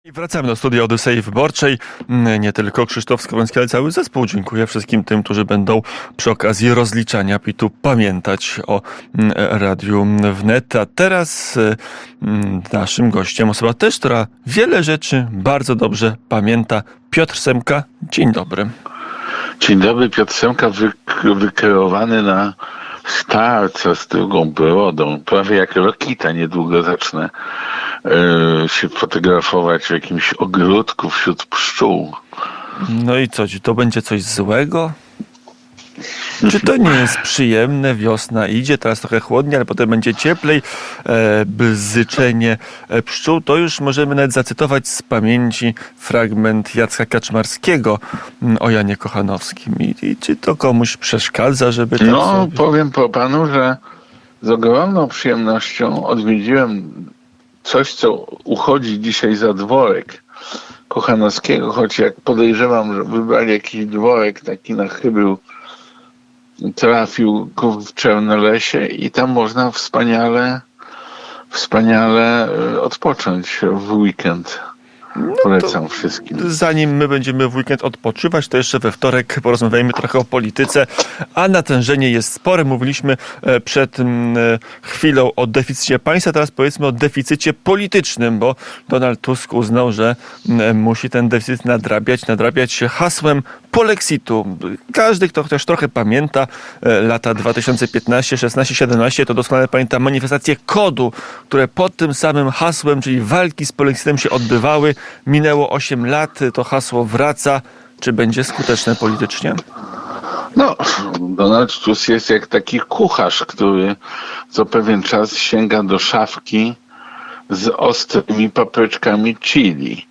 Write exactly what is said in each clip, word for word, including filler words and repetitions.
I wracamy do studia Odysei Wyborczej. Nie tylko Krzysztof Skowroński, ale cały zespół. Dziękuję wszystkim tym, którzy będą przy okazji rozliczania pitu pamiętać o Radiu Wnet. A teraz naszym gościem osoba też, która wiele rzeczy bardzo dobrze pamięta. Piotr Semka. Dzień dobry. Dzień dobry, Piotr Semka, wy, wykreowany na starca z drugą brodą. Prawie jak Rokita, niedługo zacznę yy, się fotografować w jakimś ogródku wśród pszczół. No i co, czy to będzie coś złego? Czy to nie jest przyjemne? Wiosna idzie, teraz trochę chłodniej, ale potem będzie cieplej. E, bzyczenie pszczół. To już możemy nawet zacytować z pamięci fragment Jacka Kaczmarskiego o Janie Kochanowskim. I, i czy to komuś przeszkadza, żeby tak No, sobie... powiem po panu, że z ogromną przyjemnością odwiedziłem coś, co uchodzi dzisiaj za dworek Kochanowskiego, choć jak podejrzewam, że wybrali jakiś dworek taki na chybił, trafił w Czarnolesie i tam można wspaniale, wspaniale odpocząć w weekend. Polecam no wszystkim. Zanim my będziemy w weekend odpoczywać, to jeszcze we wtorek porozmawiajmy trochę o polityce, a natężenie jest spore. Mówiliśmy przed chwilą o deficycie państwa, teraz powiedzmy o deficycie politycznym, bo Donald Tusk uznał, że musi ten deficyt nadrabiać, nadrabiać hasłem polexitu. Każdy, kto chociaż trochę pamięta lata dwa tysiące piętnaście, szesnaście, siedemnaście, to doskonale pamięta manifestacje kodu, które pod tym samym hasłem, czyli walki z polexitem się odbywały. Minęło osiem lat, to hasło wraca. Czy będzie skuteczne politycznie? No, Donald Tusk jest jak taki kucharz, który co pewien czas sięga do szafki z ostrymi papryczkami chili,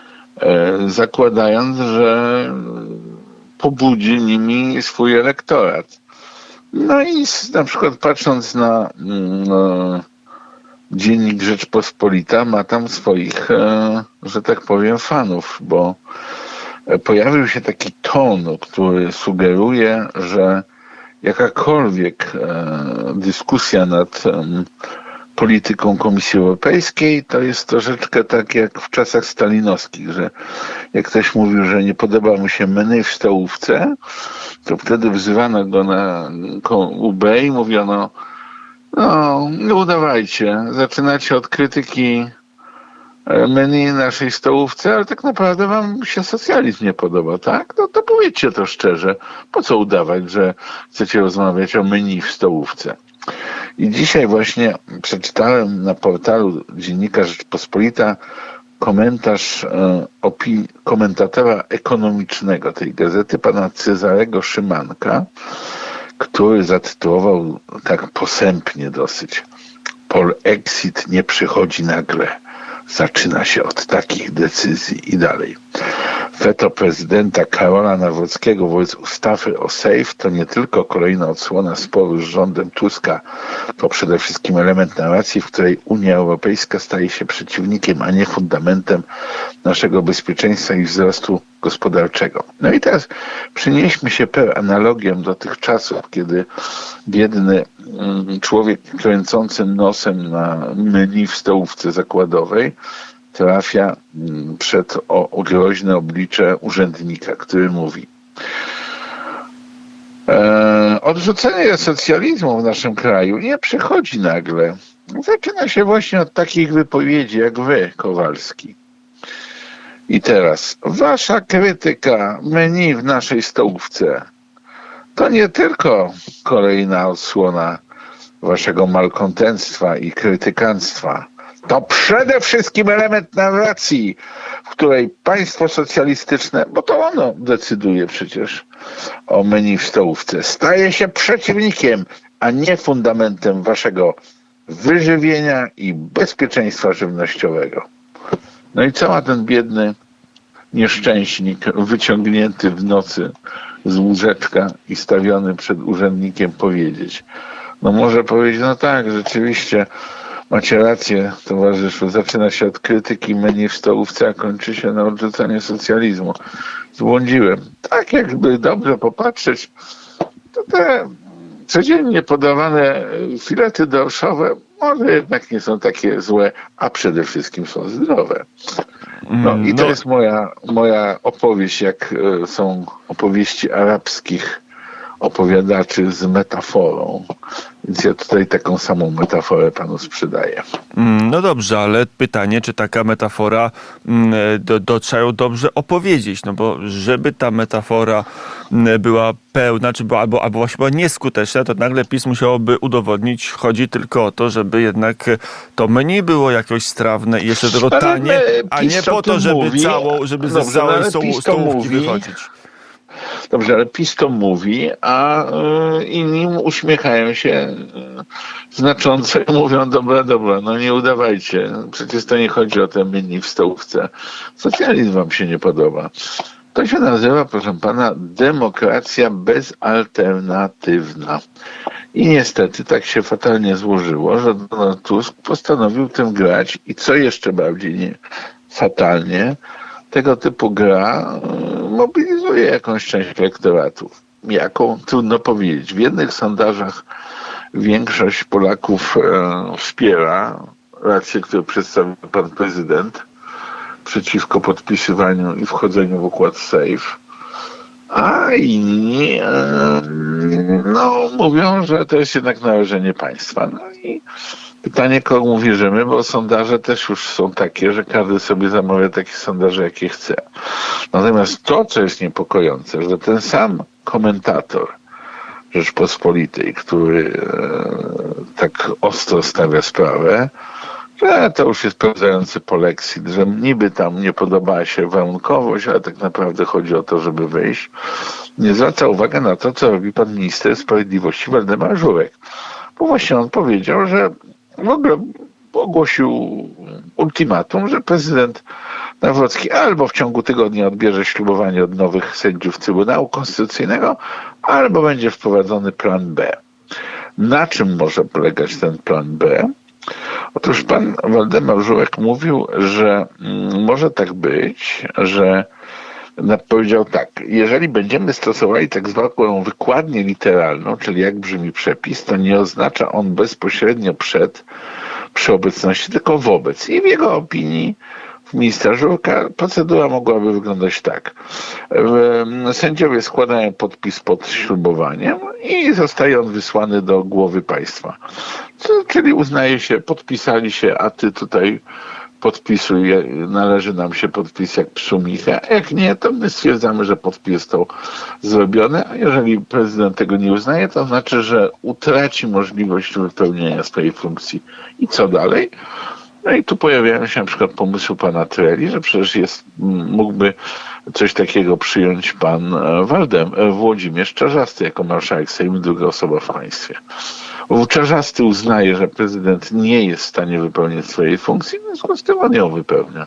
e, zakładając, że pobudzi nimi swój elektorat. No i na przykład patrząc na no, Dziennik Rzeczpospolita, ma tam swoich, e, że tak powiem, fanów, bo pojawił się taki ton, który sugeruje, że jakakolwiek e, dyskusja nad e, polityką Komisji Europejskiej to jest troszeczkę tak jak w czasach stalinowskich, że jak ktoś mówił, że nie podoba mu się menu w stołówce, to wtedy wzywano go na U B i mówiono: no, nie udawajcie, zaczynacie od krytyki menu naszej stołówce, ale tak naprawdę wam się socjalizm nie podoba, tak? No to powiedzcie to szczerze. Po co udawać, że chcecie rozmawiać o menu w stołówce? I dzisiaj właśnie przeczytałem na portalu Dziennika Rzeczpospolita komentarz e, opinii komentatora ekonomicznego tej gazety, pana Cezarego Szymanka, który zatytułował tak posępnie dosyć: Polexit nie przychodzi nagle. Zaczyna się od takich decyzji i dalej. Weto prezydenta Karola Nawrockiego wobec ustawy o SAFE to nie tylko kolejna odsłona sporu z rządem Tuska, to przede wszystkim element narracji, w której Unia Europejska staje się przeciwnikiem, a nie fundamentem naszego bezpieczeństwa i wzrostu gospodarczego. No i teraz przenieśmy się per analogię do tych czasów, kiedy biedny człowiek kręcący nosem na menu w stołówce zakładowej trafia przed o, groźne oblicze urzędnika, który mówi: e, odrzucenie socjalizmu w naszym kraju nie przychodzi nagle. Zaczyna się właśnie od takich wypowiedzi jak wy, Kowalski. I teraz wasza krytyka menu w naszej stołówce to nie tylko kolejna odsłona waszego malkontentstwa i krytykanstwa. To przede wszystkim element narracji, w której państwo socjalistyczne, bo to ono decyduje przecież o menu w stołówce, staje się przeciwnikiem, a nie fundamentem waszego wyżywienia i bezpieczeństwa żywnościowego. No i co ma ten biedny nieszczęśnik wyciągnięty w nocy z łóżeczka i stawiony przed urzędnikiem powiedzieć? No może powiedzieć: no tak, rzeczywiście macie rację, towarzyszu, zaczyna się od krytyki menu w stołówce, a kończy się na odrzucaniu socjalizmu. Zbłądziłem. Tak jakby dobrze popatrzeć, to te codziennie podawane filety dorszowe może jednak nie są takie złe, a przede wszystkim są zdrowe. No i to No. jest moja, moja opowieść, jak e, są opowieści arabskich opowiadaczy z metaforą. Więc ja tutaj taką samą metaforę panu sprzedaję. Mm, No dobrze, ale pytanie, czy taka metafora mm, do, do, trzeba ją dobrze opowiedzieć, no bo żeby ta metafora mm, była pełna, czy była, albo, albo właśnie była nieskuteczna, to nagle PiS musiałoby udowodnić, chodzi tylko o to, żeby jednak to menu było jakoś strawne i jeszcze tego Ale tanie, a PiS nie o po to, tym żeby mówi. całą, żeby ze Dobrze, no całej ale stołu- PiS to stołówki mówi. wychodzić. Dobrze, ale PiS to mówi, a y, inni uśmiechają się y, znacząco i mówią, dobra, dobra, no nie udawajcie. Przecież to nie chodzi o te menu w stołówce. Socjalizm wam się nie podoba. To się nazywa, proszę pana, demokracja bezalternatywna. I niestety tak się fatalnie złożyło, że Donald Tusk postanowił tym grać i co jeszcze bardziej nie fatalnie, tego typu gra y, mobilizuje jakąś część elektoratów. Jaką? Trudno powiedzieć. W jednych sondażach większość Polaków e, wspiera rację, którą przedstawił pan prezydent przeciwko podpisywaniu i wchodzeniu w układ SAFE, a inni e, no, mówią, że to jest jednak należenie państwa. No i pytanie, komu wierzymy, bo sondaże też już są takie, że każdy sobie zamawia takie sondaże, jakie chce. Natomiast to, co jest niepokojące, że ten sam komentator Rzeczpospolitej, który e, tak ostro stawia sprawę, że to już jest pełzający polexit, że niby tam nie podobała się warunkowość, ale tak naprawdę chodzi o to, żeby wyjść. Nie zwraca uwagi na to, co robi pan minister sprawiedliwości Waldemar Żurek. Bo właśnie on powiedział, że w ogóle ogłosił ultimatum, że prezydent Nawrocki albo w ciągu tygodnia odbierze ślubowanie od nowych sędziów Trybunału Konstytucyjnego, albo będzie wprowadzony plan B. Na czym może polegać ten plan B? Otóż pan Waldemar Żurek mówił, że mm, może tak być, że na- powiedział tak, jeżeli będziemy stosowali tak zwaną wykładnię literalną, czyli jak brzmi przepis, to nie oznacza on bezpośrednio przed, przy obecności, tylko wobec. I w jego opinii, w ministra Żurka, procedura mogłaby wyglądać tak. Em, Sędziowie składają podpis pod ślubowaniem i zostaje on wysłany do głowy państwa. Co- Czyli uznaje się, podpisali się, a ty tutaj podpisuj, należy nam się podpis jak psu Micha. Jak nie, to my stwierdzamy, że podpis został zrobiony, a jeżeli prezydent tego nie uznaje, to znaczy, że utraci możliwość wypełnienia swojej funkcji. I co dalej? No i tu pojawiają się na przykład pomysły pana Treli, że przecież jest, mógłby coś takiego przyjąć pan e, Waldem, e, Włodzimierz Czarzasty jako marszałek Sejmu, druga osoba w państwie. Bo Czarzasty uznaje, że prezydent nie jest w stanie wypełnić swojej funkcji, w związku z tym on ją wypełnia.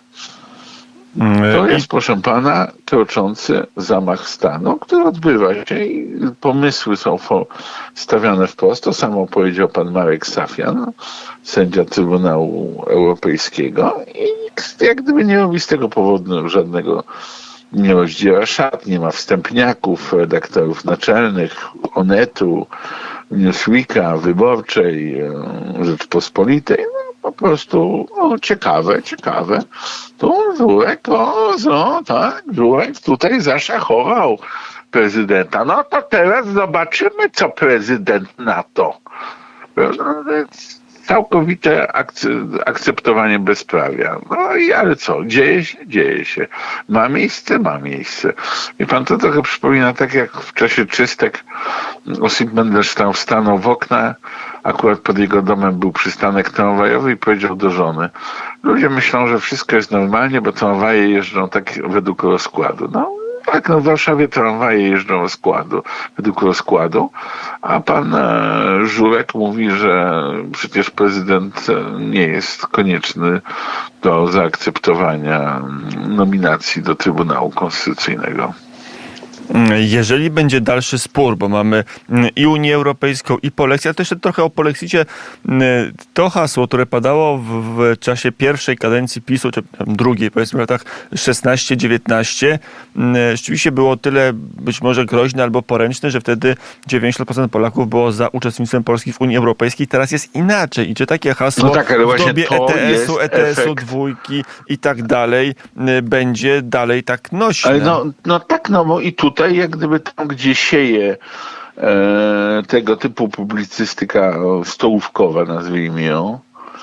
To jest, proszę pana, kroczący zamach stanu, który odbywa się i pomysły są fo- stawiane wprost. To samo powiedział pan Marek Safian, sędzia Trybunału Europejskiego i nikt jak gdyby nie robi z tego powodu żadnego, nie rozdziela szat, nie ma wstępniaków, redaktorów naczelnych, Onetu, Newsweeka, Wyborczej, e, Rzeczpospolitej. No, po prostu o, ciekawe, ciekawe. Tu Żurek, o, no tak, Żurek tutaj zaszachował prezydenta. No to teraz zobaczymy, co prezydent na to. No, to jest całkowite akce- akceptowanie bezprawia. No i ale co? Dzieje się? Dzieje się. Ma miejsce? Ma miejsce. I pan to trochę przypomina tak, jak w czasie czystek Osip Mandelstam stanął w okna, akurat pod jego domem był przystanek tramwajowy i powiedział do żony: ludzie myślą, że wszystko jest normalnie, bo tramwaje jeżdżą tak według rozkładu. No tak, no w Warszawie tramwaje jeżdżą rozkładu, według rozkładu, a pan e, Żurek mówi, że przecież prezydent e, nie jest konieczny do zaakceptowania nominacji do Trybunału Konstytucyjnego. Jeżeli będzie dalszy spór, bo mamy i Unię Europejską, i Polexię, ale to jeszcze trochę o Polexicie, to hasło, które padało w, w czasie pierwszej kadencji PiSu, czy drugiej, powiedzmy w latach szesnaście dziewiętnaście, rzeczywiście było tyle być może groźne albo poręczne, że wtedy dziewięćdziesiąt procent Polaków było za uczestnictwem Polski w Unii Europejskiej. Teraz jest inaczej. I czy takie hasło no tak, ale w dobie to E T S-u, E T S-u, efekt. dwójki i tak dalej będzie dalej tak nośne? Ale no, no tak, no bo i tutaj jak gdyby tam, gdzie sieje e, tego typu publicystyka stołówkowa, nazwijmy ją,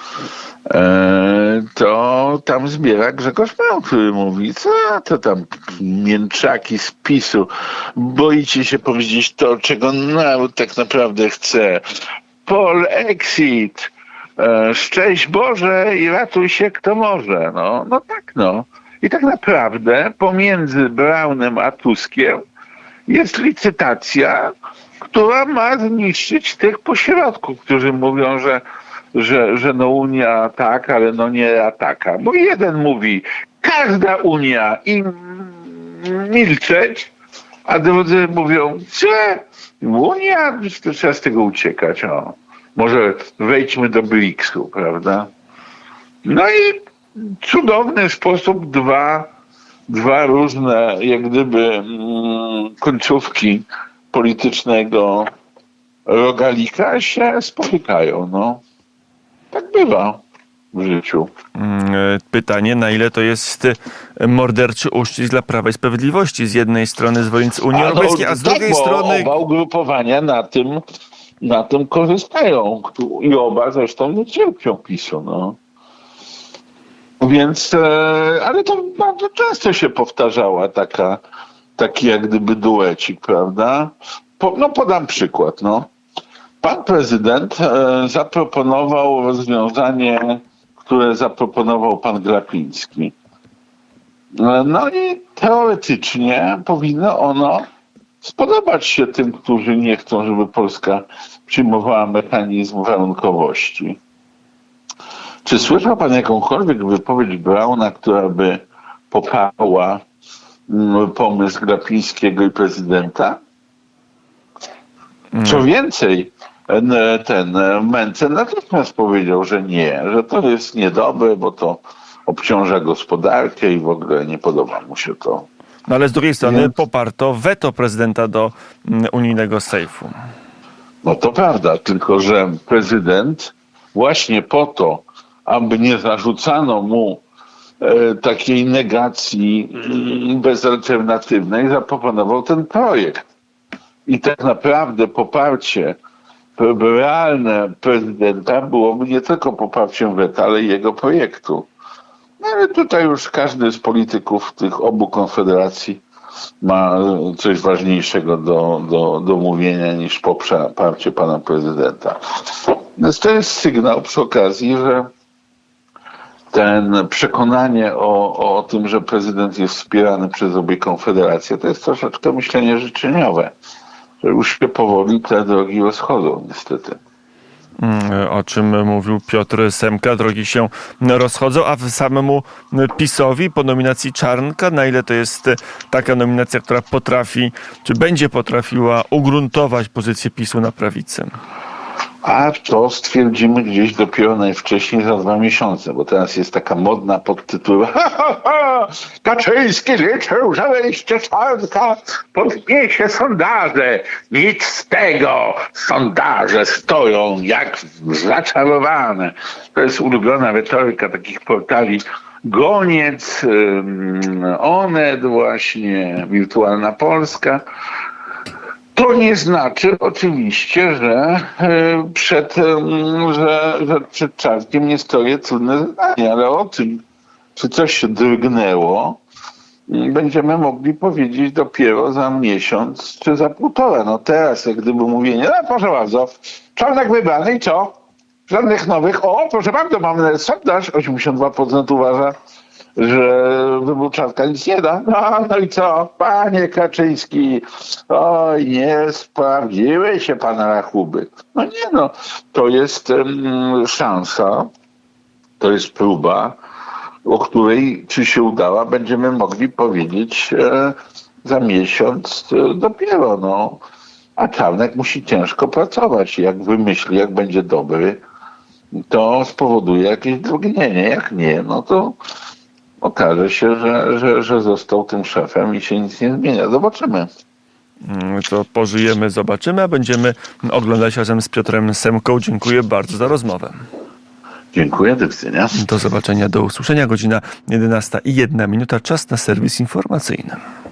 e, to tam zbiera Grzegorz Braun, który mówi, co to tam mięczaki z PiSu, boicie się powiedzieć to, czego naród tak naprawdę chce. Polexit, e, szczęść Boże i ratuj się kto może. No, no tak, no. I tak naprawdę pomiędzy Braunem a Tuskiem jest licytacja, która ma zniszczyć tych pośrodków, którzy mówią, że, że, że no Unia tak, ale no nie taka. Bo jeden mówi, każda Unia i milczeć, a drudzy mówią, że Unia, to trzeba z tego uciekać. O. Może wejdźmy do briksu, prawda? No i cudowny sposób dwa, dwa różne, jak gdyby, mm, końcówki politycznego rogalika się spotykają. No. Tak bywa w życiu. Pytanie, na ile to jest morderczy uścisk dla Prawa i Sprawiedliwości. Z jednej strony zwolennicy Unii A, Europejskiej, no, a z tak, drugiej bo strony... oba ugrupowania na tym, na tym korzystają. I oba zresztą nie cierpią PiSu. No. Więc, e, ale to bardzo często się powtarzała taka, taki jak gdyby duecik, prawda? Po, no podam przykład, no. Pan prezydent e, zaproponował rozwiązanie, które zaproponował pan Glapiński. E, no i teoretycznie powinno ono spodobać się tym, którzy nie chcą, żeby Polska przyjmowała mechanizm warunkowości. Czy słyszał pan jakąkolwiek wypowiedź Brauna, która by poparła mm, pomysł Glapińskiego i prezydenta? Co więcej, ten, ten Mencen natychmiast powiedział, że nie, że to jest niedobre, bo to obciąża gospodarkę i w ogóle nie podoba mu się to. No ale z drugiej strony Więc... poparto weto prezydenta do mm, unijnego sejfu. No to prawda, tylko że prezydent właśnie po to, aby nie zarzucano mu e, takiej negacji mm, bezalternatywnej, zaproponował ten projekt. I tak naprawdę poparcie realne prezydenta byłoby nie tylko poparciem weta, ale i jego projektu. No ale tutaj już każdy z polityków tych obu konfederacji ma coś ważniejszego do, do, do mówienia niż poparcie pana prezydenta. Więc to jest sygnał przy okazji, że ten przekonanie o, o tym, że prezydent jest wspierany przez obie konfederacje, to jest troszeczkę myślenie życzeniowe. Że już się powoli te drogi rozchodzą, niestety. O czym mówił Piotr Semka, drogi się rozchodzą, a samemu PiS-owi po nominacji Czarnka, na ile to jest taka nominacja, która potrafi, czy będzie potrafiła ugruntować pozycję PiS-u na prawicy? A to stwierdzimy gdzieś dopiero najwcześniej za dwa miesiące, bo teraz jest taka modna podtytuł ha, ha, ha, Kaczyński liczył, że wejście Czarnka podniesie sondaże. Nic z tego. Sondaże stoją jak zaczarowane. To jest ulubiona retoryka takich portali Goniec, Onet właśnie, Wirtualna Polska. To nie znaczy oczywiście, że przed, że, że przed Czarnkiem nie stoi trudne zadanie, ale o tym, czy coś się drgnęło, będziemy mogli powiedzieć dopiero za miesiąc czy za półtora. No teraz jak gdyby mówienie, no proszę bardzo, Czarnek wybrany i co? Żadnych nowych, o proszę bardzo, mamy sondaż, osiemdziesiąt dwa procent uważa, że wybór Czarnka nic nie da. No, no i co? Panie Kaczyński, oj, nie sprawdziły się pana rachuby. No nie no, to jest um, szansa, to jest próba, o której, czy się udała, będziemy mogli powiedzieć e, za miesiąc y, dopiero, no. A Czarnek musi ciężko pracować. Jak wymyśli, jak będzie dobry, to spowoduje jakieś drgnienie. Jak nie, no to okaże się, że, że, że został tym szefem i się nic nie zmienia. Zobaczymy. To pożyjemy, zobaczymy, a będziemy oglądać razem z Piotrem Semką. Dziękuję bardzo za rozmowę. Dziękuję, do widzenia. Do zobaczenia, do usłyszenia. Godzina jedenasta i jedna minuta. Czas na serwis informacyjny.